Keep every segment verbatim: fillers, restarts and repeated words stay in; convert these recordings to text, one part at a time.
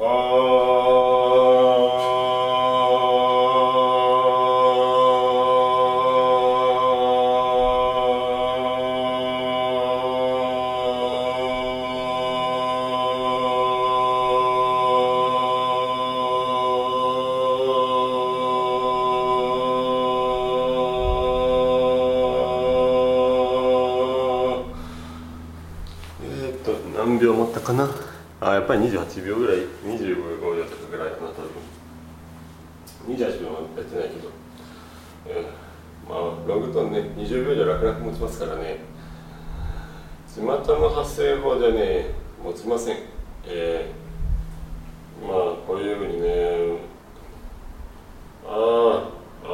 何秒持ったかな。あ、やっぱりにじゅうはちびょうぐらい、にじゅうごびょうとかぐらいかな、多分。にじゅうはちびょうはやってないけど、えー、まあロングトーンね、にじゅうびょうじゃ楽々持ちますからね。巷の発声法じゃね持ちません。えー、まあこういうふうにね、あーあ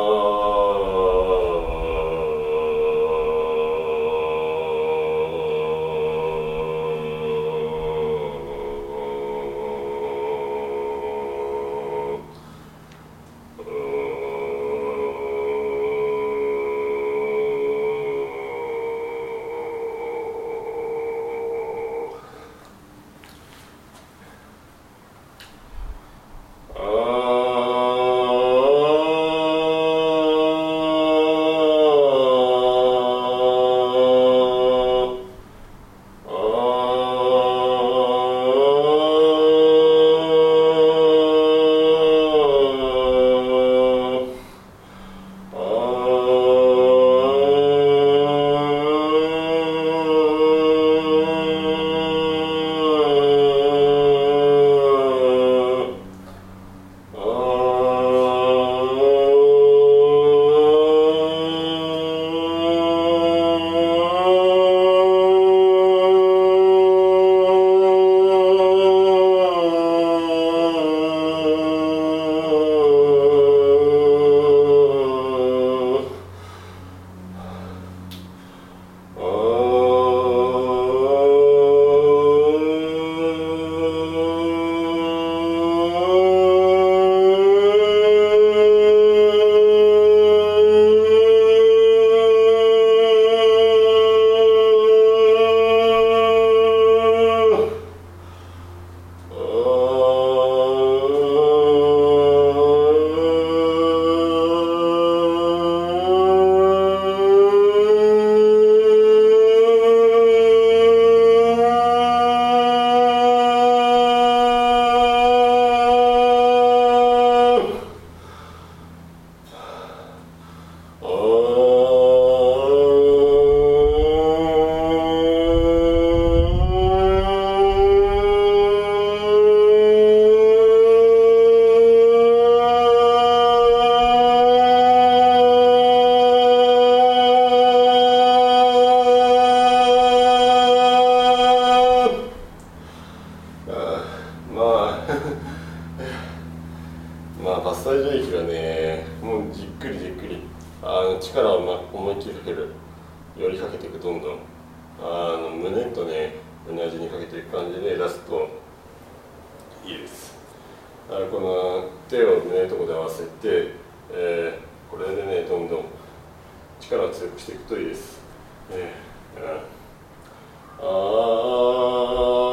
まあ、パスタージュ液がね、もうじっくりじっくりあの力を、ま、思いっきりかける、よりかけていく、どんどんあの胸とね、胸味にかけていく感じで出すといいです。あのこの手を胸のところで合わせて、えー、これでね、どんどん力を強くしていくといいです。えー、ああ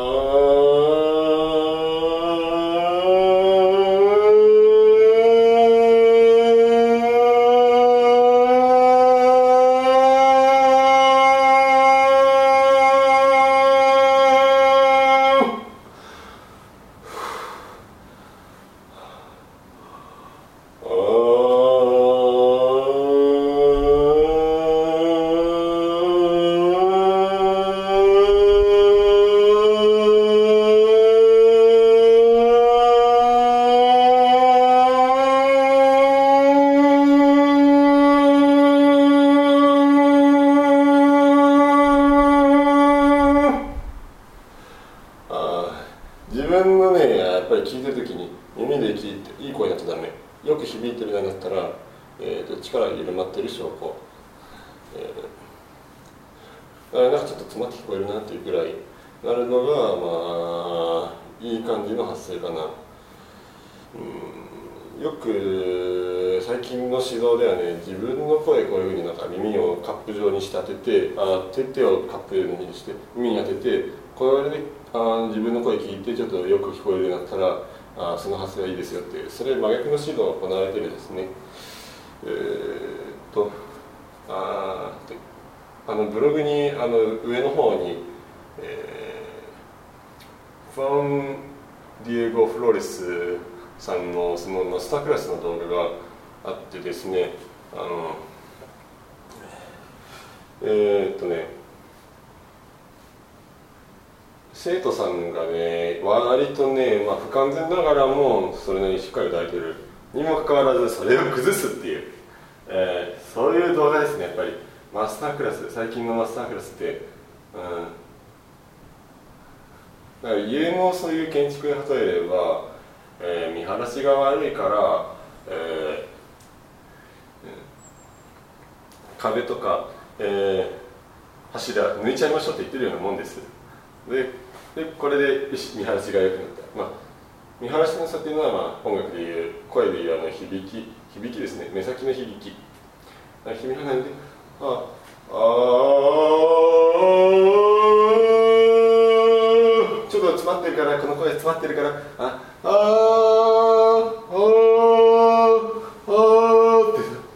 自分のね、やっぱり聞いてるときに耳で聞いていい声だとダメ。よく響いてるようになったら、えー、と力が緩まってる証拠、えー、なんかちょっと詰まって聞こえるなっていうくらいなるのが、まあいい感じの発声かな。うん、よく最近の指導ではね、自分の声こういうふうになんか耳をカップ状にして当てて、あ手手をカップにして耳に当てて、これであ自分の声聞いてちょっとよく聞こえるようになったら、あその発声はいいですよっていう、それ真逆の指導が行われてるですね。えー、っとああのブログにあの上の方に、えー、ファン・ディエゴ・フロレスさんのそのマスタークラスの動画があってですね、あのえー、っとね生徒さんがね割とね、まあ、不完全ながらもそれなりにしっかり歌えてるにもかかわらずそれを崩すっていう、えー、そういう動画ですね。やっぱりマスタークラス、最近のマスタークラスって、うん、だから家のそういう建築で例えれば、えー、見晴らしが悪いから、えー、壁とか、えー、柱抜いちゃいましょうって言ってるようなもんです。ででこれで見晴らしが良くなった、まあ、見晴らしの差っていうのは、まあ、音楽でいう声でいうあの響き響きですね、目先の響き響かないでああちょっと詰まってるから、この声詰まってるから、ああああ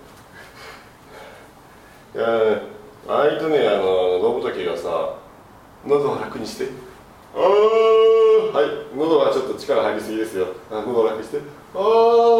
っていや割とね、あの野仏がさ喉を楽にしてああはい喉はちょっと力入りすぎですよ、あ喉を楽にしてああ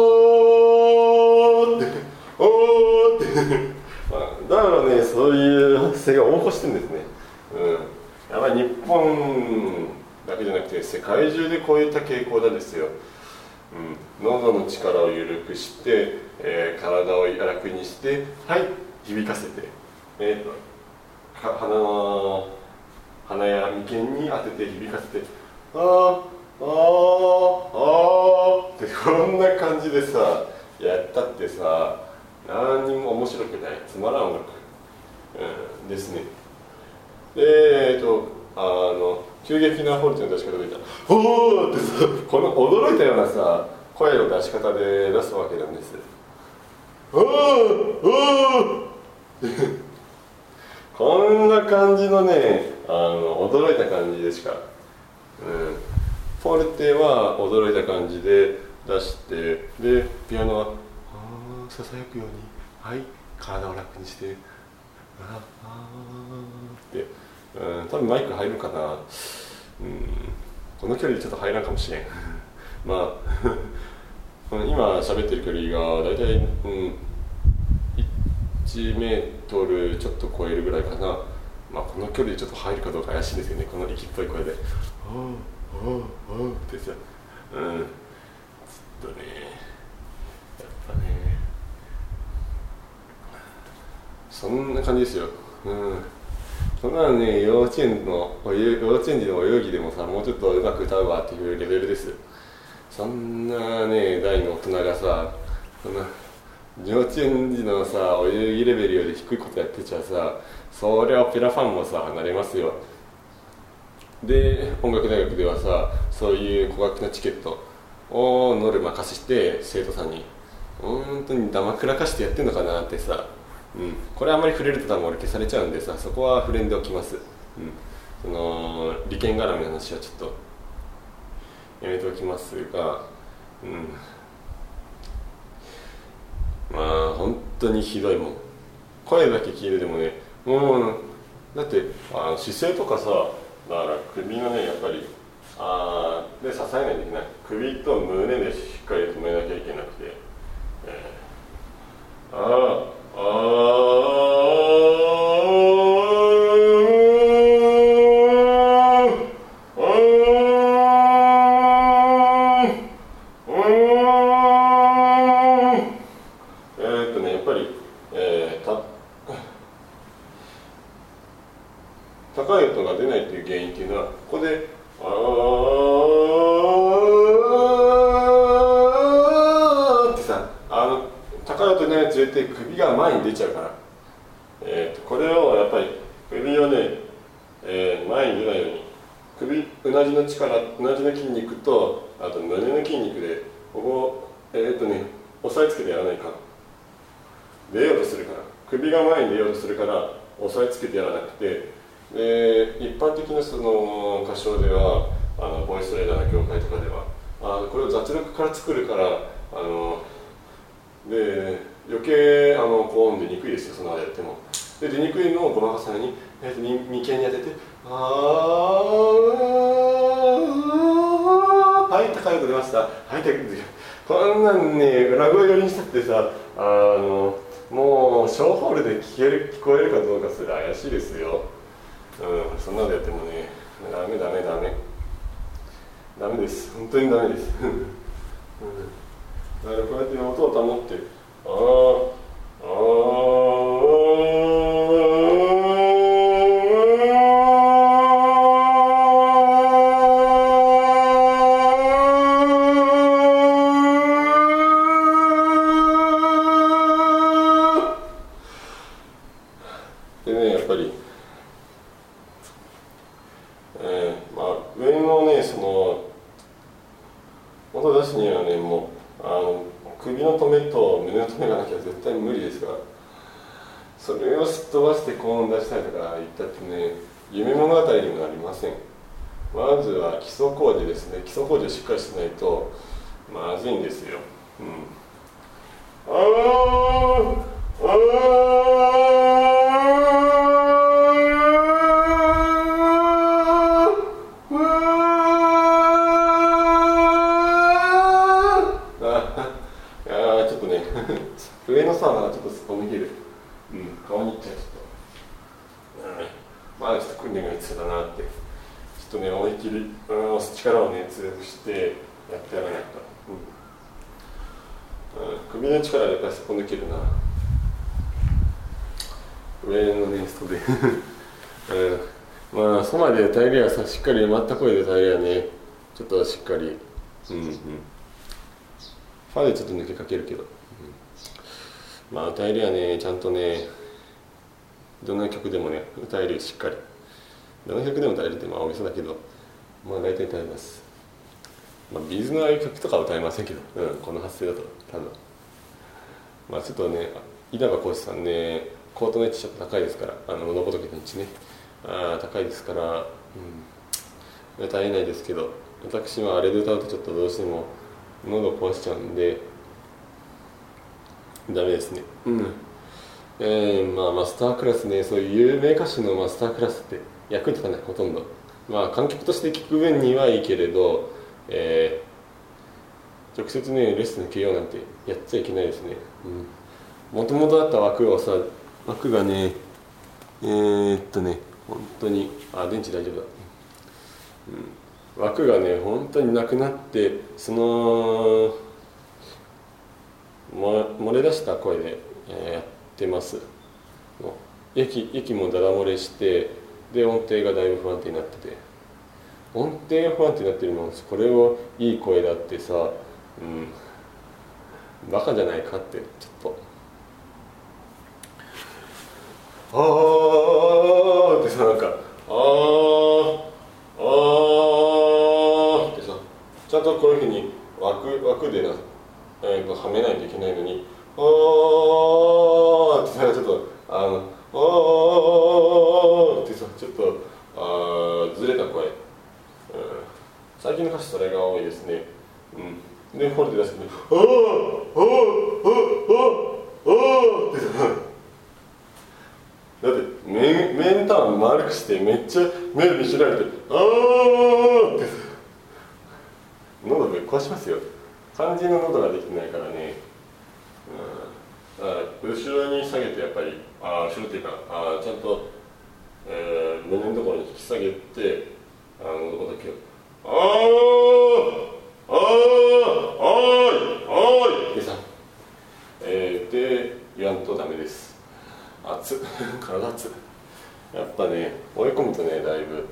ってああってだからね、そういう発声が横行してるんですね、うん、やっぱり日本だけじゃなくて世界中でこういった傾向なんですよ、うん、喉の力を緩くして、えー、体を楽にしてはい響かせて、えー、鼻の鼻や眉間に当てて響かせてあーあーあーってこんな感じでさやったってさ何にも面白くないつまらん音楽、うん、ですね。でえっとあの急激なフォルテの出し方で言ったら「おー!」ってさこの驚いたようなさ声の出し方で出すわけなんです。おーおーこんな感じのねあの驚いた感じでしか、うん、フォルテは驚いた感じで出してでピアノはささやくようにはい体を楽にしてああって、うん、多分マイク入るかな、うん、この距離ちょっと入らんかもしれんまあ今喋ってる距離がだいたい、うん、いちメートルちょっと超えるぐらいかな。まあこの距離でちょっと入るかどうか怪しいんですよね、この息っぽい声で「おうおうおう」ってさ、うんずっとねやっぱねそんな感じですよ、うん、そんなのね幼稚園の幼稚園児の泳ぎでもさもうちょっとうまく歌うわっていうレベルです。そんなね大の大人がさそんな幼稚園児のさ泳ぎレベルより低いことやってちゃさそりゃオペラファンもさ離れますよ。で音楽大学ではさそういう高額なチケットをノルマ貸して生徒さんに本当にだまくらかしてやってんのかなってさ、うん、これあんまり触れると多分俺消されちゃうんでさそこは触れんでおきます、うん、その利権絡みの話はちょっとやめておきますが、うんまあ本当にひどいもん。声だけ聞いてでもねもうだってあ姿勢とかさだから首のねやっぱりあで支えないといけない首と胸でしっかり止めなきゃいけなくて、えー、ああ高い音が出ないという原因っていうのはここで「あー」ってさあの高い音になるにつれて首が前に出ちゃうから、えー、とこれをやっぱり首をね、えー、前に出ないように首うなじの力うなじの筋肉とあと胸の筋肉でここをえー、っとね押さえつけてやらないか出ようとするから、首が前に出ようとするから押さえつけてやらなくて、で一般的なその歌唱では、あのボイストレーダーの業界とかではあこれを雑力から作るから、あので余計あの高音でにくいですよ、そのままやっても。で出にくいのをごまかすために、えー、と眉間に当てて「あーはい高い音出ました、はい高い音出ました」こんなんね裏声寄りにしたってさ、あのもう小ホールで聞ける聞こえるかどうかすら怪しいですよ。うん、そんなのやってもね、ダメダメダメダメです、本当にダメです、うん、だからこうやって音を保って、あーあーでね、やっぱりえーまあ、上のね、その音出すにはね、もうあの首の留めと胸の留めがなきゃ絶対無理ですから、それをすっ飛ばして高音出したりとか言ったってね、夢物語にもなりません。まずは基礎工事ですね。基礎工事をしっかりしないとまずいんですよ。うん、あーあーちょっとね上のさはちょっとすっぽ抜ける、うん、顔にいっちゃう、ちょっと、うん、まあちょっと訓練が必要だなって、ちょっとね思いっきり、うん、力をね強くしてやってやらないと、うんうん、首の力でやっぱりすっぽ抜けるな、上のね袖、うん、まあそばで歌えりゃさ、しっかり埋まった声で歌えりゃね、ちょっとしっかり、うんうん、ファでちょっと抜けかけるけど、うん、まあ歌えりゃね、ちゃんとね、どんな曲でもね歌えるよ、しっかり。どの曲でも歌えるってまあ大げさだけど、まあ大体歌えます。まあビーズのああいう曲とかは歌えませんけど、うん、この発声だと多分。まあちょっとね、稲葉浩志さんね、コートの位置ちょっと高いですから、あの物仏の位置ね、あ高いですから、うん、歌えないですけど、私はあれで歌うとちょっとどうしても喉壊しちゃうんでダメですね。うん。えー、まあマスタークラスね、そういう有名歌手のマスタークラスって役に立たない、ほとんど。まあ観客として聞く分にはいいけれど、えー、直接ねレッスン受けようなんてやっちゃいけないですね。もともとあった枠をさ、枠がね、えー、っとね、本当に、あ、電池大丈夫だ。うん、枠がね、本当になくなって、その、も漏れ出した声で、えー、やってます。息、息もダダ漏れして、で、音程がだいぶ不安定になってて。音程が不安定になってるの、これをいい声だってさ、うん、バカじゃないかって、ちょっと。あーってさ、なんか、あー、あーってさ、ちゃんとこういうふうに枠、枠でな、えー、とはめないといけないのに、あーってさ、ちょっと、あの、あーってさ、ちょっと、あーずれた声、うん。最近の歌詞それが多いですね。うん、で、フォルテ出してね、あー、あー、あー、あー、あーってさ、だって面、面ターン丸くしてめっちゃ目見開いて「あー」って喉ぶっ壊しますよ。肝心の喉ができてないからね、うん、だから後ろに下げてやっぱりあ後ろっていうかあちゃんと、えー、胸のところに引き下げてあの喉だけを「あーあーあーあー」ってさ、えー、で言わんとダメです。熱っ体熱っやっぱね追い込むとねだいぶうん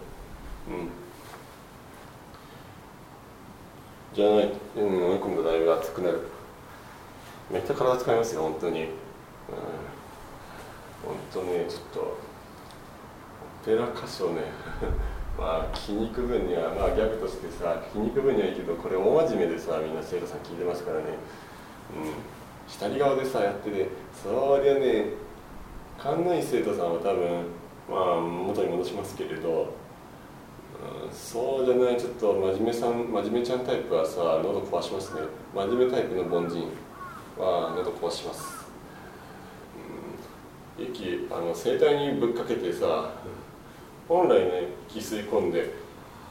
じゃない、うん、追い込むとだいぶ熱くなる。めっちゃ体使いますよ本当に、うん、本当ねちょっとオペラ歌唱ねまあ筋肉分にはまあギャグとしてさ筋肉分にはいいけどこれ大真面目でさみんな生徒さん聞いてますからね、うん、 左側でさやってね、そりゃね、勘のいい生徒さんは多分まあ元に戻しますけれど、うん、そうじゃないちょっと真面目さん真面目ちゃんタイプはさ喉壊しますね。真面目タイプの凡人は喉壊します。うん、息あの声帯にぶっかけてさ、本来ね気吸い込んで、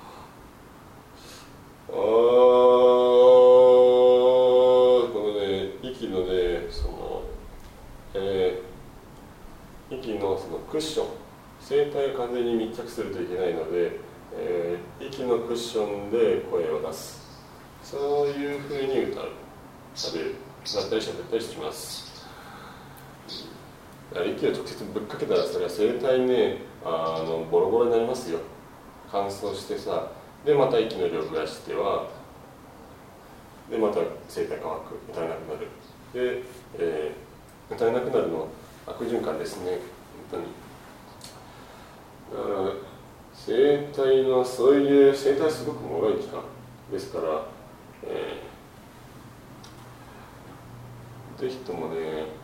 あーこのね息のねその、えー、息のそのクッション、声帯が完全に密着するといけないので、えー、息のクッションで声を出す、そういうふうに歌う、喋る、歌ったり喋ったりします。息を直接ぶっかけたらそれは声帯ねあのボロボロになりますよ。乾燥してさ、でまた息の量を増やしてはでまた声帯乾く、歌えなくなる、で、えー、歌えなくなるのは悪循環ですね、本当に。だから声帯のそういう声帯はすごく脆い器官ですから、えー、ぜひともね、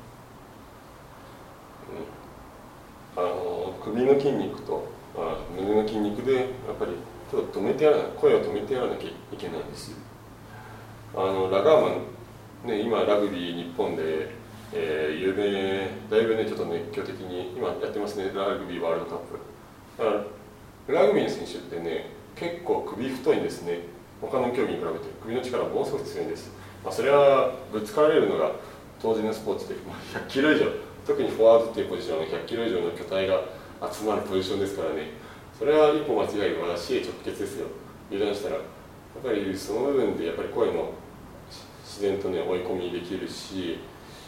うん、あの首の筋肉とあ胸の筋肉でやっぱりちょっと止めてやらな声を止めてやらなきゃいけないんですよ。あのラガーマン、ね、今ラグビー日本で、えー、有名だいぶねちょっと熱狂的に今やってますね、ラグビーワールドカップ。だからラグビーの選手ってね結構首太いんですね。他の競技に比べて首の力ものすごく強いんです。まあ、それはぶつかられるのが当時のスポーツで、まあ、ひゃっキロ以上、特にフォワードっていうポジションはひゃっキロ以上の巨体が集まるポジションですからね、それは一歩間違えば死へ直結ですよ。油断したらやっぱりその部分でやっぱり声の自然とね追い込みできるし、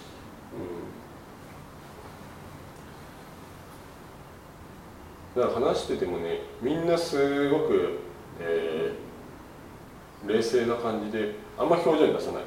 うん、だから話しててもねみんなすごく、えー、冷静な感じであんま表情に出さない。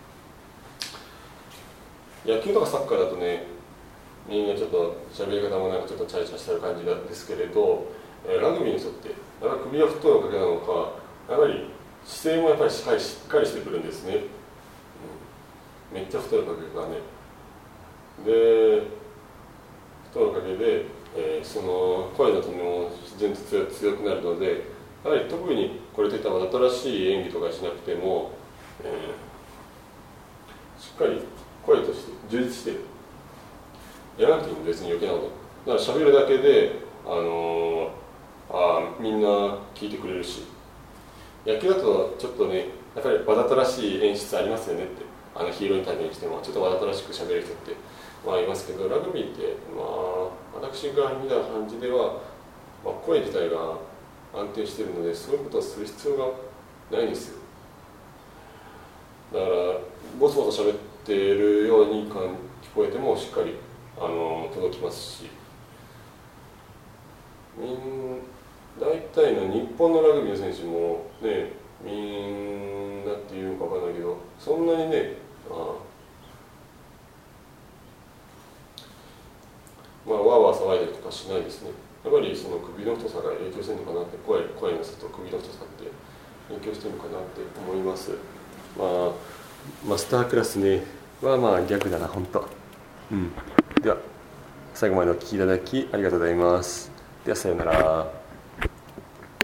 野球とかサッカーだとねみんなちょっと喋り方もなんかちょっとチャイチャしてる感じなんですけれど、えー、ラグビーの人ってやっぱり首が太いおかげなのかやっぱり姿勢もやっぱりしっかりしっかりしてくるんですね、うん、めっちゃ太いおかげがねで太いおかげで、えー、その声のトーンも自然と 強, 強くなるのでやはり特にこれといったわざとらしい演技とかしなくても、えー、しっかり声として充実している。やらなくても別に余計なこと。だから喋るだけで、あのー、あみんな聞いてくれるし、野球だとちょっとね、やっぱりわざとらしい演出ありますよねって、あのヒーローインタビューにしても、ちょっとわざとらしく喋る人って、まあ、いますけど、ラグビーって、まあ、私が見た感じでは、まあ、声自体が安定しているので、そういうことをする必要がないんですよ。だから、ボソボソ喋っているように聞こえても、しっかりあの届きますし、みん大体の日本のラグビーの選手もね、みんなっていうのか分かんないけど、そんなにね、あまあわーわー騒いだりとかしないですね。やっぱりその首の太さが影響してるのかなって、声声の質と首の太さって影響してるのかなって思います。まあマスタークラスねはまあ逆だな本当。うん。では最後までお聞きいただきありがとうございます。ではさようなら。